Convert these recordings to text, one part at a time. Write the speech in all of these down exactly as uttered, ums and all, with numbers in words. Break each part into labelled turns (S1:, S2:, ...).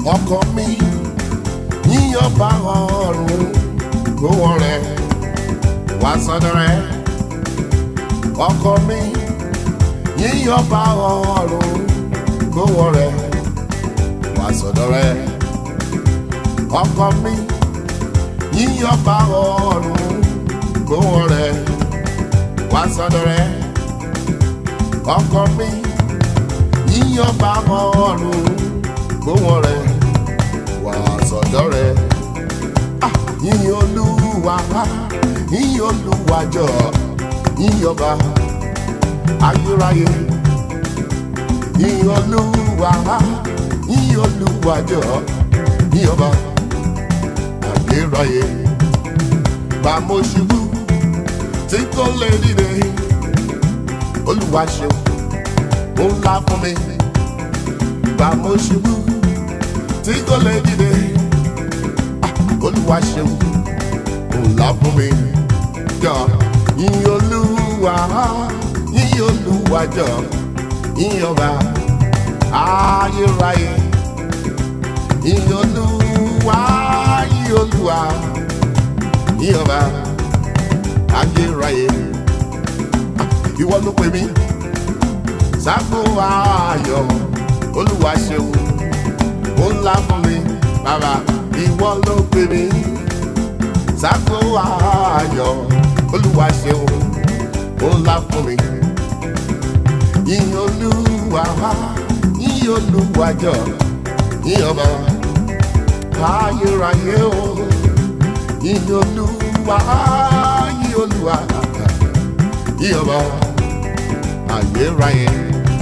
S1: ọkọ mi yíyan bá ọrùn gbówó rẹ wá sọ́dọ̀ rẹ ọkọ mi yíyan bá ọrùn gbówó rẹ wá sọ́dọ̀ rẹ ọkọ mi yíyan bá ọrùn gbówó rẹ wá sọ́dọ̀ rẹ ọkọ mi yíyan bá ọrùn gbówó rẹ wá sọ́dọ̀ rẹ yíyan Olúwa yíyan Olúwa jọ yíyan ọba ayérayé yíyan Olúwa yíyan Olúwa jọ yíyan ọba ayérayé bá mo ṣubú tí kò lè dìde Olúwa ṣeun ó ńlá fún mi bá mo ṣubú tí kò lè dìde Olúwa ṣeun ó ńlá fún mi jọ yíyan Olúwa yíyan Olúwa jọ yíyan ọba ayérayé yíyan Olúwa yíyan Olúwa yíyan ọba ayérayé ìwọ ló pè mí sáfù ayọ̀ Olúwa ṣeun ó ńlá fún mi bàbá ìwọ ló pè mí sáfù ayọ̀ Olúwa ṣeun ó ńlá fún mi yíyan Olúwa yíyan Olúwa jọ yíyan ọba ayérayé o yíyan Olúwa yíyan Olúwa yíyan ọba ayérayé.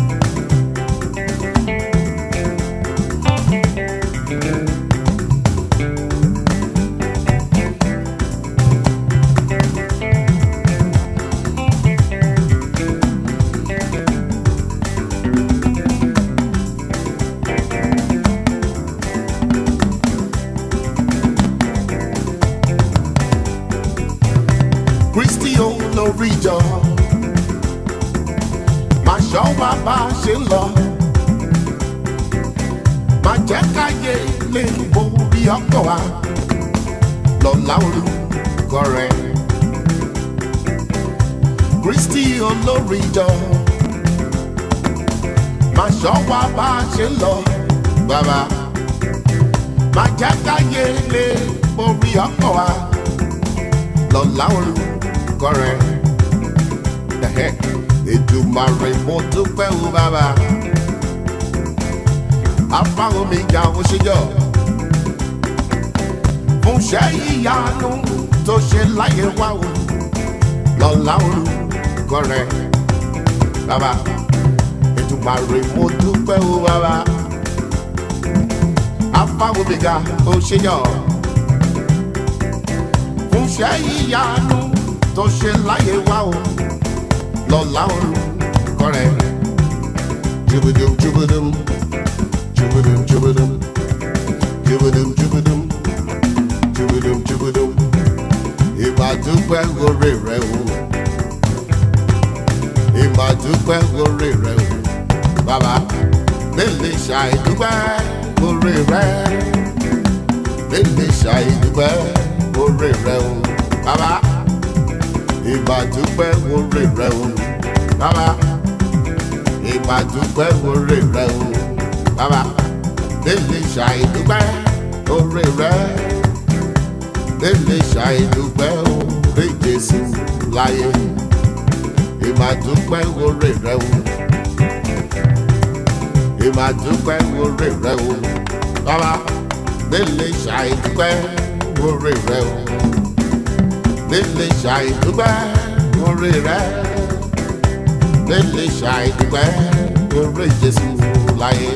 S1: Kristi olórí ìjọ máa ṣọ́ wa bá a ṣe ń lọ máa jẹ́ káyé lè borí ọkọ̀ wa lọ́lá orúkọ rẹ̀. Kristi olórí ìjọ máa ṣọ́ wa bá a ṣe ń lọ bàbá máa jẹ́ káyé lè borí ọkọ̀ wa lọ́lá orúkọ rẹ̀. Èdùmàrè mo dúpẹ́ o bàbá afáwọn mi ga ó ṣèjọ fún iṣẹ́ ìyanu tó ṣe láyé wá o lọ́lá orúkọ rẹ̀ bàbá. Èdùmàrè mo dúpẹ́ o bàbá afáwọn mi ga ó ṣèjọ fún iṣẹ́ ìyanu tó ṣe láyé wá o lọ́lá orúkọ rẹ̀. Jubidum jubidum jubidum jubidum jubidum jubidum jubidum jubidum ìbádúpẹ́ oore rẹ̀ o ìbádúpẹ́ oore rẹ̀ o bàbá lè ṣàìdúpẹ́ oore rẹ̀ lè ṣàìdúpẹ́ oore rẹ̀ o bàbá ìbádúpẹ́ oore rẹ̀ o bàbá ìbádúpẹ́ oore rẹ̀ o bàbá lè ṣàìdúpẹ́ oore rẹ̀ lè ṣàìdúpẹ́ oore Jésù láyé ìbádúpẹ́ oore rẹ̀ o ìbádúpẹ́ oore rẹ̀ o bàbá lè ṣàìdúpẹ́ oore rẹ̀ o lè ṣàìdúpẹ́ oore rẹ̀ lè ṣàìdúpẹ́ oore Jésù láyé.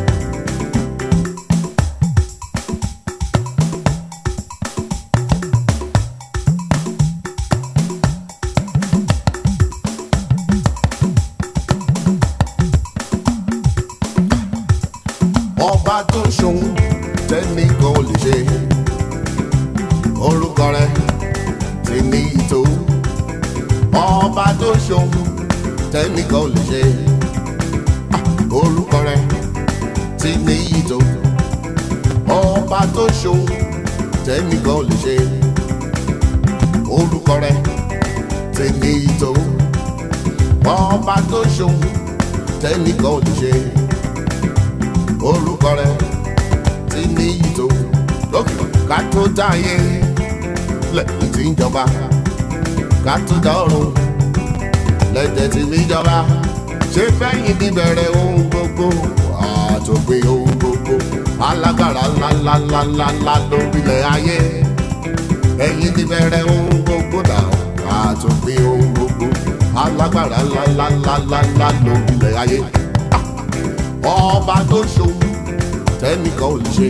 S1: Ọba tó ń ṣohun tẹ́nìkan ò lè ṣe orúkọ rẹ̀ ti ní ìtò. Ọba tó ń ṣohun tẹ́nìkan ò lè ṣe orúkọ rẹ̀ ti ní ìtò. ọba tó ṣòun tẹ́nìkan ò lè ṣe orúkọ rẹ̀ ti ní ìtò ọba tó ṣòun tẹ́nìkan ò lè ṣe orúkọ rẹ̀ ti ní ìtò lókè ká tó dáyé lẹ́yìn tí ń jọba ká tó dá ọ̀run lẹ́dẹ̀ tí mi jọba ṣé fẹ́yìn ti bẹ̀rẹ̀ ohun gbogbo àtògbé ohun gbogbo alágbára ńláńláńláńlá lórílẹ̀ ayé ẹ̀yìn ti bẹ̀rẹ̀ ohun gbogbo náà àtògbé ohun gbogbo alágbára ńláńláńláńlá lórílẹ̀ ayé ọba tó ṣòun tẹ́nìkan ò lè ṣe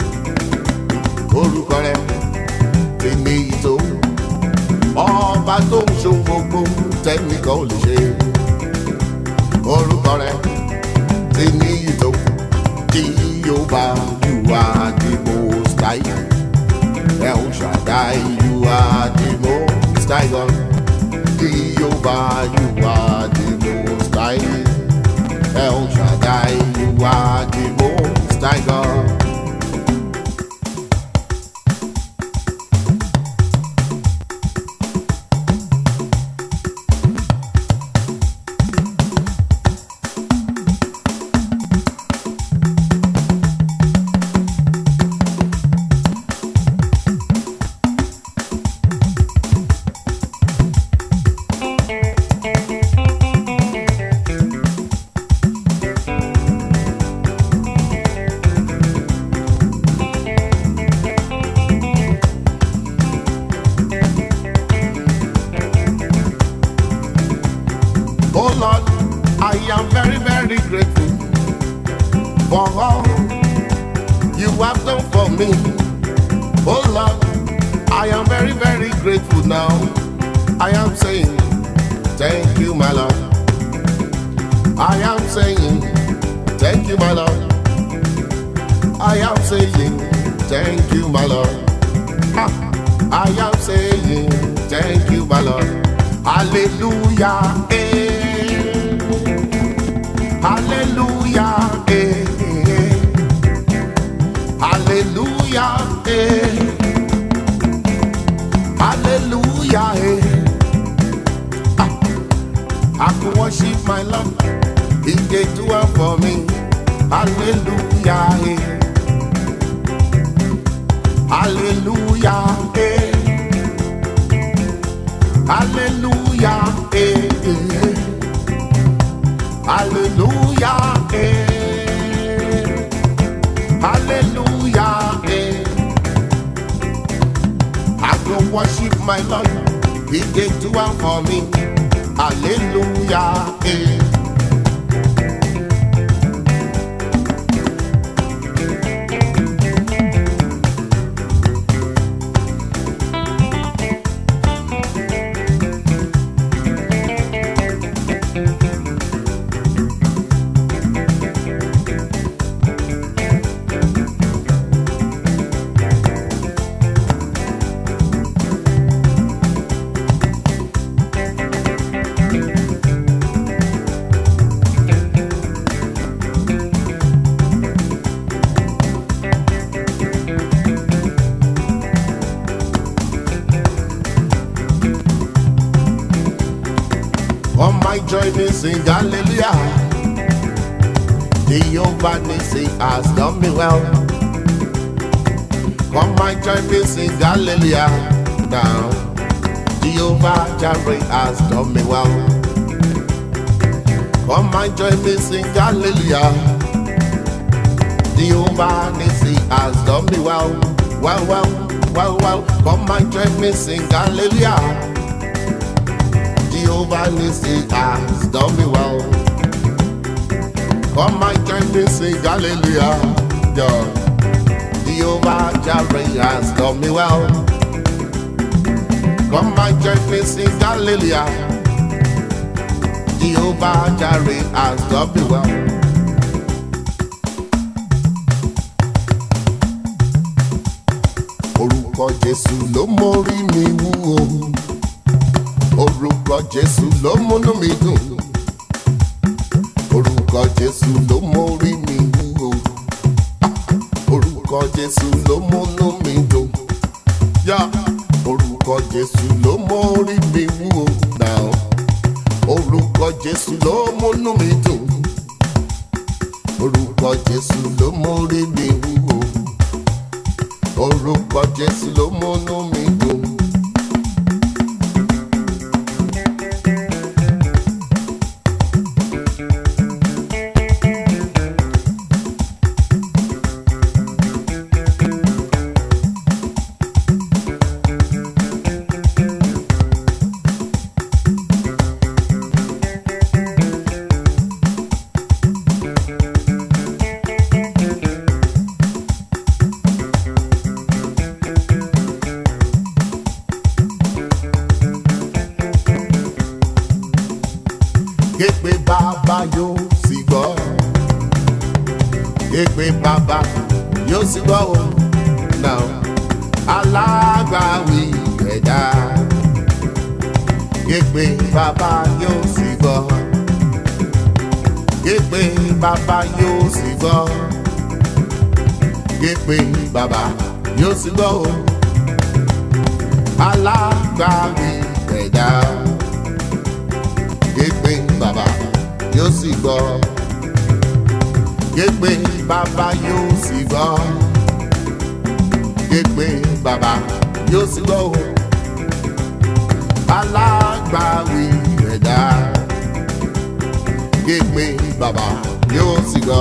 S1: orúkọ rẹ̀ ti ní ìtò ọba tó ń ṣòun gbogbo tẹ́nìkan ò lè ṣe orúkọ rẹ̀ ti ní ìtò Jehovah, you are the most high. El Shaddai, you are the most high God. Jehovah, you are the most high. El Shaddai, you are the most high God. Oh Lord, I am very, very grateful for all you have done for me. Oh Lord, I am very, very grateful now. I am saying, thank you, my Lord. I am saying, thank you, my Lord. I am saying, thank you, my Lord. Ah, I am saying, thank you, my Lord. Hallelujah, eh. Hallelujah, eh. Hallelujah, eh. Hallelujah, eh. Ah, I can worship my Lord. He did do it for me. Hallelujah, eh. Hallelujah, eh. Hallelujah, eh. Hallelujah, eh. Hallelujah, eh. I go worship my Lord. He did do it for me. Hallelujah, eh. Come my join me sing hallelujah. Jehovah Nissi has done me well. Come my join me sing hallelujah. Now Jehovah Jireh has done me well. Come my join me sing hallelujah. Jehovah Nissi has done me well. Well, well, well, well. Come my join me sing hallelujah. Jehovah Nissi has done me well. Come my join me sing hallelujah. Yeah. Jehovah Jireh has done me well. Come my join me sing hallelujah. Jehovah Jireh has done me well. Orúkọ Jésù ló mórí mi wú o. Orúkọ Jésù ló múnú mi dùn. Orúkọ Jésù ló mórí mi wú o. Orúkọ Jésù ló orúkọ Jésù ló múnú mi dùn, orúkọ Jésù ló mórí mi wúwo, orúkọ Jésù ló múnú mi dùn. Képe bàbá yóò sì gbọ́, képe bàbá yóò sì gbọ́ o, náà alágbàwí ẹ̀dá. Képe bàbá yóò sì gbọ́, képe bàbá yóò sì gbọ́, képe bàbá yóò sì gbọ́ o, alágbàwí ẹ̀dá. Képe bàbá yóò sì gbọ́, képe bàbá yóò sì gbọ́, képe bàbá yóò sì gbọ́ o, alágbàwí ẹ̀dá. Képe bàbá yóò sì gbọ́.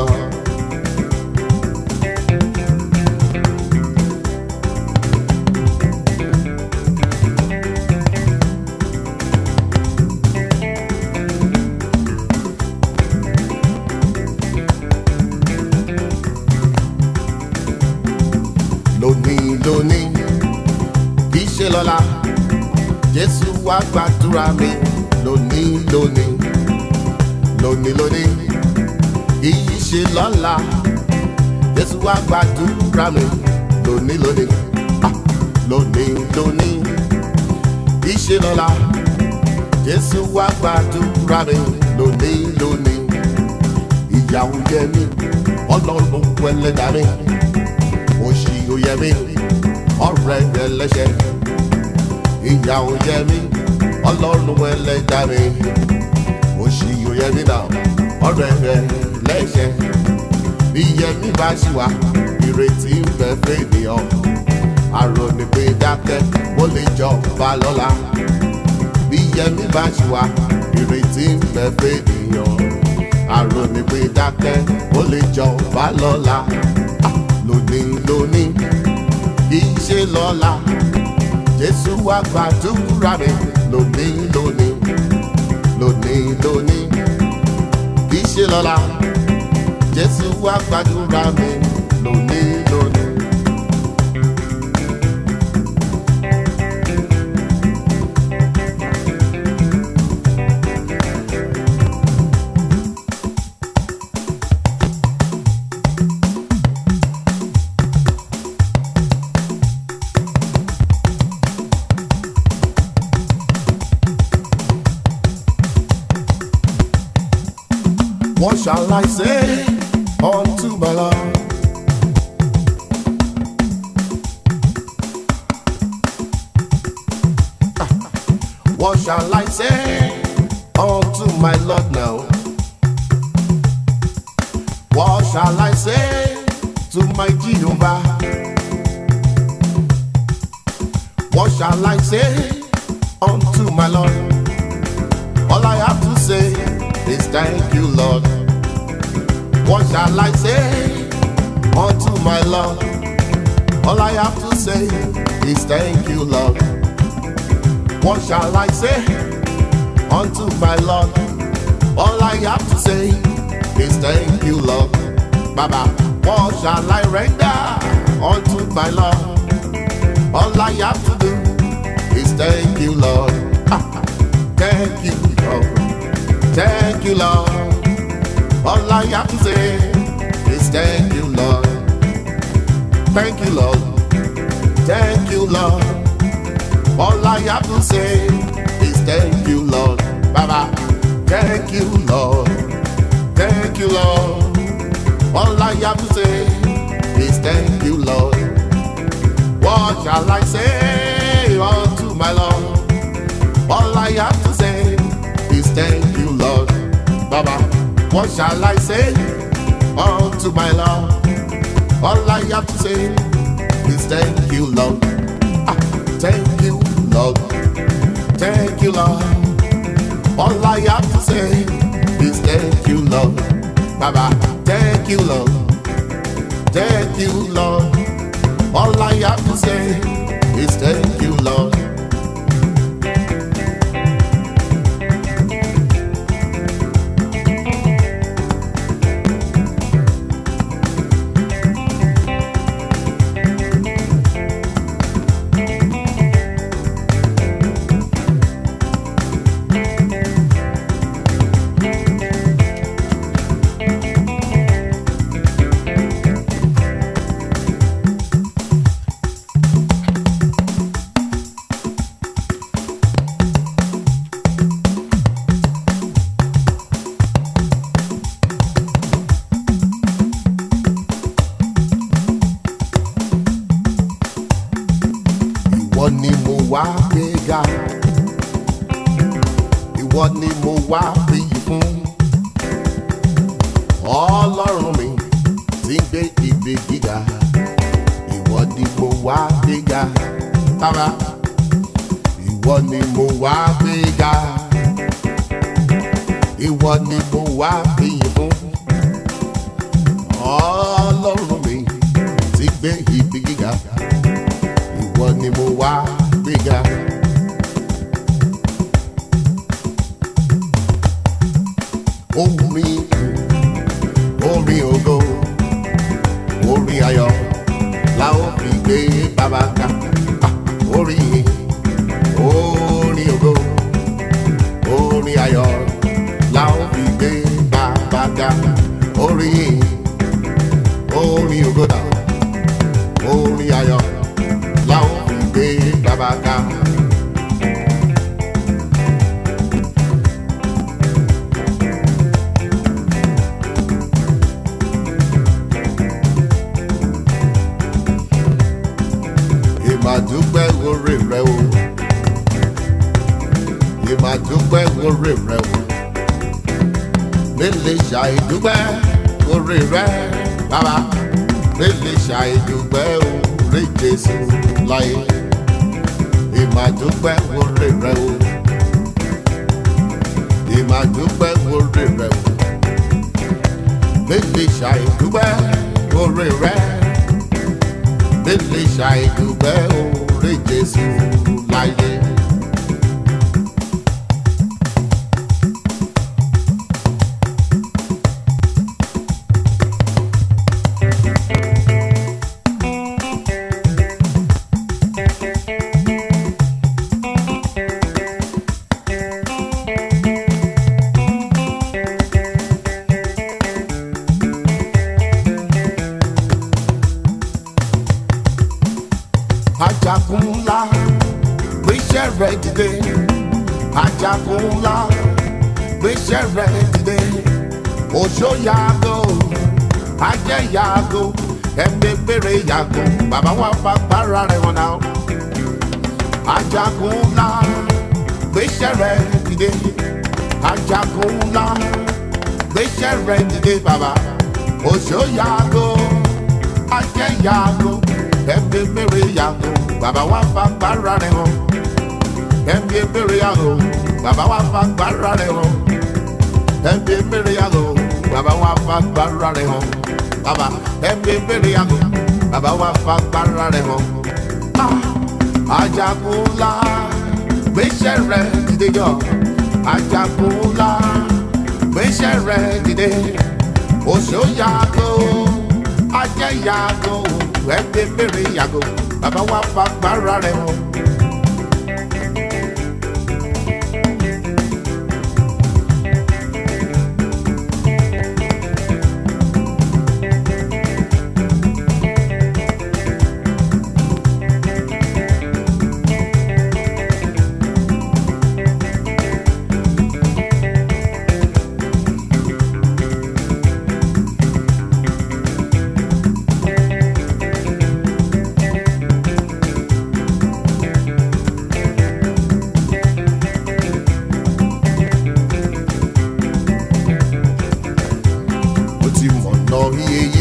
S1: Lónìí lónìí kì í ṣe lọ́la, Jésù wá gbàdúrà mi. Lónìí lónìí lónìí lónìí kì í ṣe lọ́la, Jésù wá gbàdúrà mi. Lónìí lónìí ah lónìí lónìí kì í ṣe lọ́la, Jésù wá gbàdúrà mi. Lónìí lónìí ìyàwó jẹ mí, Ọlọ́run Ẹlẹ́dàá mi. Òṣì ò yẹ mí, ọ̀rẹ́ ẹlẹ́ṣẹ̀. Ìyà ò yẹ mí, Ọlọ́run Ẹlẹ́dàá mi. Òṣì ò yẹ mí náà, ọ̀rẹ́ ẹlẹ́ṣẹ̀. Bí yẹmí bá ṣì wà, ìrètí ń bẹ fènìyàn. Àròní pé dákẹ́, ó lè jọba lọ́la. Bí yẹmí bá ṣì wà, ìrètí ń bẹ fènìyàn. Àròní pé dákẹ́, ó lè jọba lọ́la. Lónìí lónìí kì í ṣe lọ́la, Jésù wá gbàdúrà mi. Lónìí lónìí lónìí lónìí kì í ṣe lọ́la, Jésù wá gbàdúrà mi. Lónìí lónìí. What shall I say unto my Lord? What shall I say unto my Lord now? What shall I say to my Jehovah? What shall I say unto my Lord? All I have to say is thank you, Lord. What shall I say unto my Lord? All I have to say is thank you, Lord. What shall I say unto my Lord? All I have to say is thank you, Lord. Baba, what shall I render unto my Lord? All I have to do is thank you, Lord. Thank you, Lord. Thank you, Lord. All I have to say is thank you, Lord. Thank you, Lord. Thank you, Lord. All I have to say is thank you, Lord. Baba, thank you, Lord. Thank you, Lord. All I have to say is thank you, Lord. What shall I say unto my Lord? All I have to say is thank you, Lord. Baba, what shall I say unto my Lord? All I have to say is thank you, Lord. Ah, thank you, Lord. Thank you, Lord. All I have to say is thank you, Lord. Baba, thank you, Lord. Thank you, Lord. All I have to say is thank you, Lord. Ìwọ ni mo wá gbéga, ìwọ ni mo wá fìyì fún. Ọlọ́run mi tí ń gbé ibi gíga, ìwọ ni mo wá gbéga. Bàbá, ìwọ ni mo wá gbéga, ìwọ ni mo wá fìyì fún. Ọlọ́run mi tí ń gbé ibi gíga, ìwọ ni mo wá gbéga. Orin orin ògo, orin ayọ̀ la ó fi gbé bàbá ga. Orin orin ògo, orin ayọ̀ la ó fi gbé bàbá ga. Orin orin ògo náà, orin ayọ̀ la ó fi gbé bàbá ga. Ìmàdúpẹ́ oore rẹ o, ìmàdúpẹ́ oore rẹ o, mélèé ṣàìdúpẹ́ oore rẹ bàbá, mélèé ṣàìdúpẹ́ oore Jésù láyé. Ìmàdúpẹ́ oore rẹ o, ìmàdúpẹ́ oore rẹ o, mélèé ṣàìdúpẹ́ oore rẹ. Mélèé ṣàìdúpẹ́ oore Jésù láyé. Ajagun ńlá gbéṣẹ́ rẹ̀ dìde, ajagun ńlá gbéṣẹ́ rẹ̀ dìde. Òṣó yàgò, ajẹ́ yàgò, ẹ̀mẹ́gbèrè yàgò, bàbá wa fagbára rẹ̀ wọn náà. Ajagun ńlá gbéṣẹ́ rẹ̀ dìde, ajagun ńlá gbéṣẹ́ rẹ̀ dìde bàbá. Òṣó yàgò, ajẹ́ yàgò, ẹ̀mí mèrè yàgò, bàbá wa fagbára rẹ̀ hàn. Ẹ̀mí mèrè yàgò, bàbá wa fagbára rẹ̀ hàn. Ẹ̀mí mèrè yàgò, bàbá wa fagbára rẹ̀ hàn. Bàbá ẹ̀mí mèrè yàgò, bàbá wa fagbára rẹ̀ hàn. Ajagun ńlá gbéṣẹ́ rẹ̀ dìde yọ, ajagun ńlá gbéṣẹ́ rẹ̀ dìde. Òṣó yàgò, ajẹ́ yàgò, ẹ̀mí mèrè yàgò, bàbá wa fagbára rẹ̀ hàn.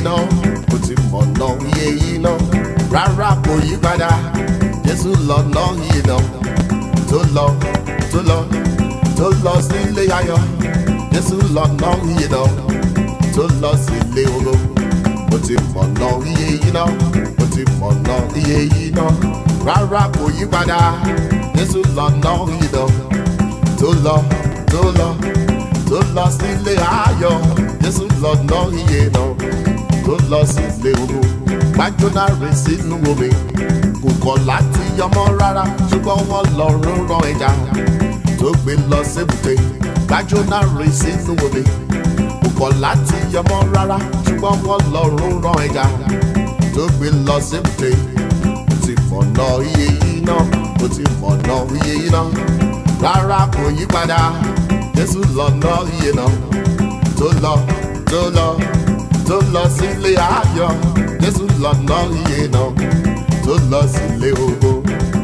S1: náà kò ti mọ̀nà iye yìí náà rárá kò yí padà Jésù lọ́nà iye náà tó lọ tó lọ tó lọ sí ilé ayọ̀ Jésù lọ́nà iye náà tó lọ sí ilé ògo kò ti mọ̀nà iye yìí náà kò ti mọ̀nà iye yìí náà rárá kò yí padà Jésù lọ́nà iye náà tó lọ tó lọ tó lọ sí ilé ayọ̀ Jésù lọ́nà iye náà tó lọ sí ilé ògo gbájúná rè sínú omi kò kọ̀ láti yọmọ rárá ṣùgbọ́n wọ́n lọ rán ẹja tó gbé lọ sébùté gbájúná rè sínú omi kò kọ̀ láti yọmọ rárá ṣùgbọ́n wọ́n lọ rán ẹja tó gbé lọ sébùté kò ti mọ̀nà iye yìí náà kò ti mọ̀nà iye yìí náà rárá kò yí padà Jésù lọ́nà iye náà tó lọ tó lọ tó lọ sílé ayọ̀ Jésù lọ́nà iye náà tó lọ sílé ògo.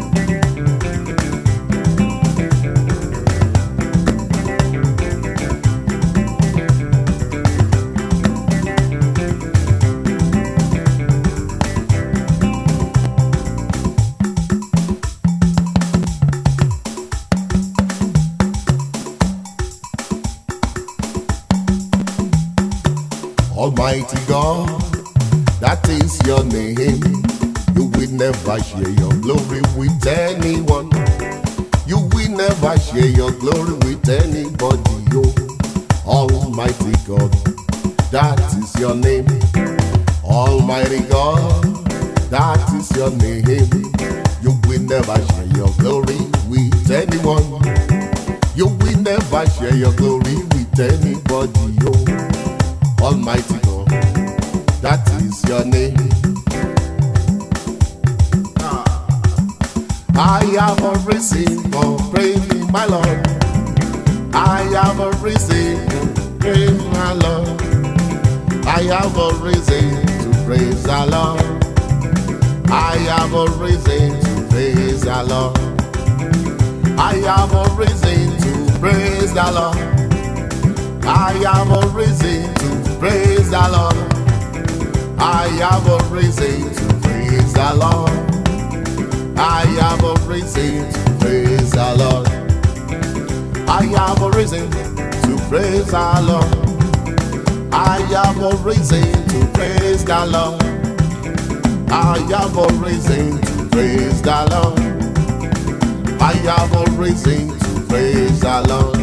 S1: Almighty God, that is your name. You will never share your glory with anyone. You will never share your glory with anybody. Oh, Almighty God, that is your name. Almighty God, that is your name. You will never share your glory with anyone. You will never share your glory with anybody. Oh, Almighty God, that is your name. I have a reason for praising my Lord. I have a reason to praise my Lord. I have a reason to praise the Lord. I have a reason to praise the Lord. I have a reason to praise the Lord. I have a reason to praise the Lord. I have a reason to praise the Lord. I have a reason to praise the Lord. I have a reason to praise the Lord. I have a reason to praise the Lord. I have a reason to praise the Lord. I have a reason to praise the Lord.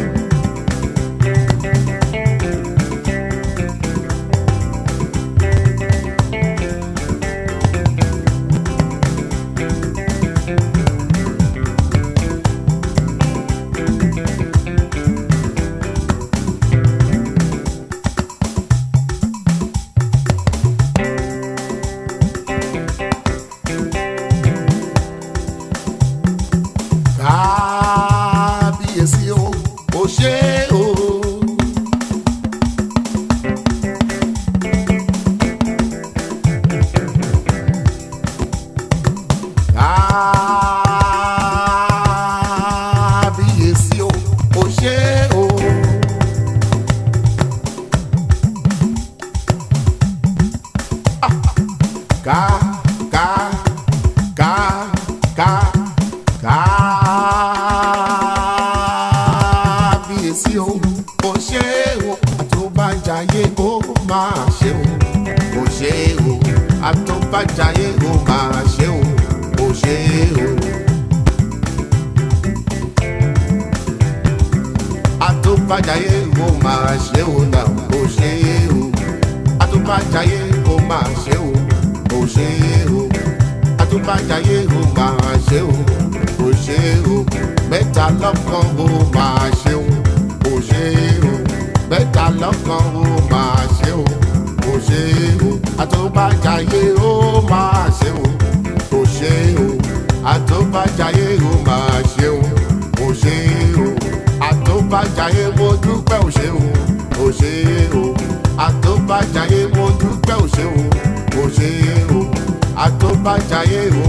S1: Kábíyèsí o, o ṣé o. Kábíyèsí o, o ṣé o. Ah, ká ká ká ká ká. Kábíyèsí o, o ṣé o, àtúbàjáyé ó máa ṣe o. O ṣé o, àtúbàjáyé ó máa ṣe o. O ṣé o. Àtúbàjáyé ó máa ṣe o náà. O ṣé o. Àtúbàjáyé ó máa ṣe o. O ṣé o. Àtúbàjáyé ó máa ṣe o. O ṣé o. Mẹ́ta lọ́kan ó máa ṣe o. O ṣé o. Mẹ́ta lọ́kan ó máa ṣe o. O ṣé o. Àtúbàjáyé ó máa ṣe o. O ṣé o. Àtúbàjáyé ó máa ṣe o. O ṣé o. Àtúbàjáyé mo dúpẹ́ o ṣé o. O ṣé o. Àtúbàjáyé mo dúpẹ́ o ṣé o. O ṣé o. Àtúbàjáyé ó